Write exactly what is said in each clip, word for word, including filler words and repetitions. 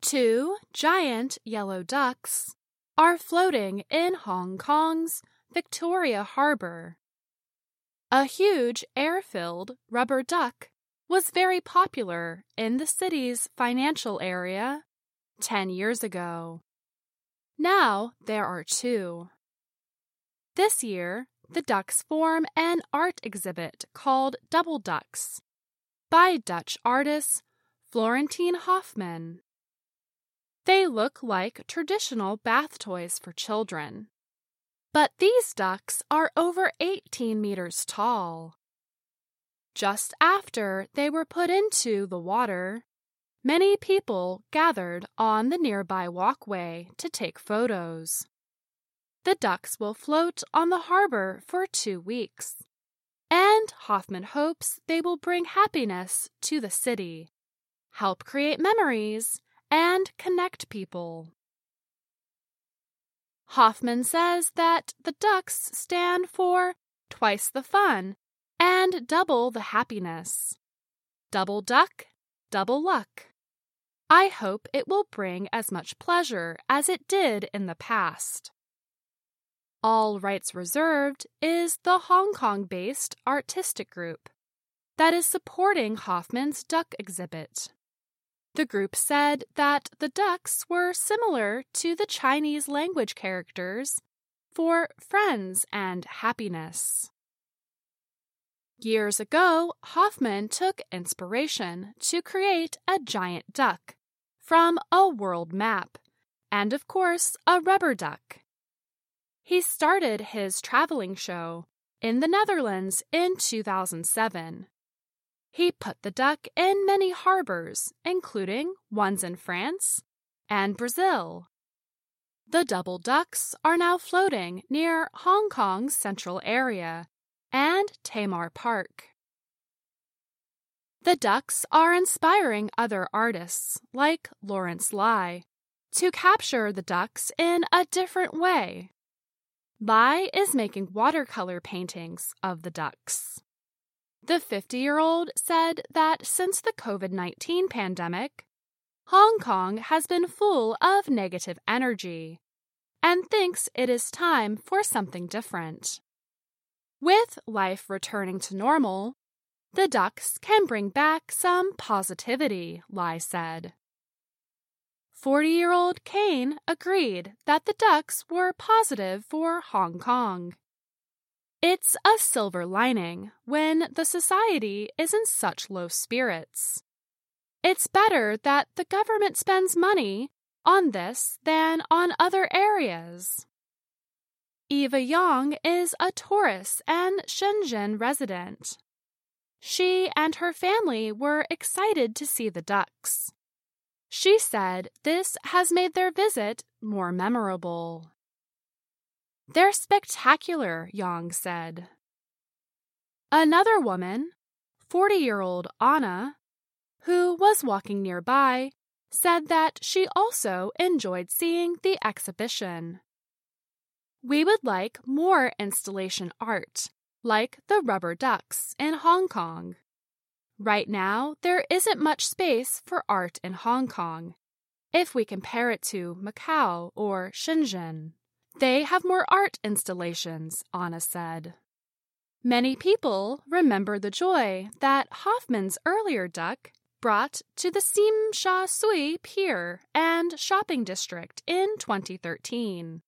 Two giant yellow ducks are floating in Hong Kong's Victoria Harbor. A huge air-filled rubber duck was very popular in the city's financial area ten years ago. Now there are two. This year, the ducks form an art exhibit called Double Ducks by Dutch artist Florentine Hoffman. They look like traditional bath toys for children. But these ducks are over eighteen meters tall. Just after they were put into the water, many people gathered on the nearby walkway to take photos. The ducks will float on the harbor for two weeks, and Hoffman hopes they will bring happiness to the city, help create memories, and connect people. Hoffman says that the ducks stand for twice the fun and double the happiness. Double duck, double luck. I hope it will bring as much pleasure as it did in the past. All Rights Reserved is the Hong Kong-based artistic group that is supporting Hoffman's duck exhibit. The group said that the ducks were similar to the Chinese language characters for friends and happiness. Years ago, Hoffman took inspiration to create a giant duck from a world map and, of course, a rubber duck. He started his traveling show in the Netherlands in two thousand seven. He put the duck in many harbors, including ones in France and Brazil. The double ducks are now floating near Hong Kong's central area and Tamar Park. The ducks are inspiring other artists, like Lawrence Lai, to capture the ducks in a different way. Lai is making watercolor paintings of the ducks. The fifty-year-old said that since the COVID nineteen pandemic, Hong Kong has been full of negative energy and thinks it is time for something different. With life returning to normal, the ducks can bring back some positivity, Lai said. forty-year-old Kane agreed that the ducks were positive for Hong Kong. It's a silver lining when the society is in such low spirits. It's better that the government spends money on this than on other areas. Eva Yang is a tourist and Shenzhen resident. She and her family were excited to see the ducks. She said this has made their visit more memorable. They're spectacular, Yang said. Another woman, forty-year-old Anna, who was walking nearby, said that she also enjoyed seeing the exhibition. We would like more installation art, like the rubber ducks in Hong Kong. Right now, there isn't much space for art in Hong Kong, if we compare it to Macau or Shenzhen. They have more art installations, Anna said. Many people remember the joy that Hoffman's earlier duck brought to the Tsim Sha Tsui Pier and Shopping District in twenty thirteen.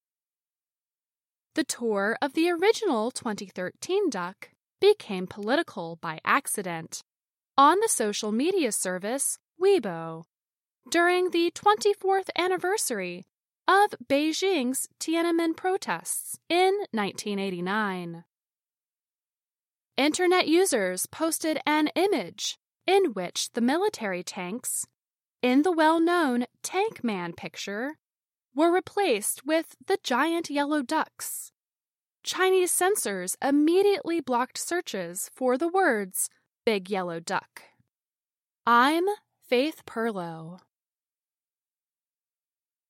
The tour of the original twenty thirteen duck became political by accident on the social media service Weibo during the twenty-fourth anniversary of Beijing's Tiananmen protests in nineteen eighty-nine. Internet users posted an image in which the military tanks in the well-known Tank Man picture were replaced with the giant yellow ducks. Chinese censors immediately blocked searches for the words Big Yellow Duck. I'm Faith Perlow.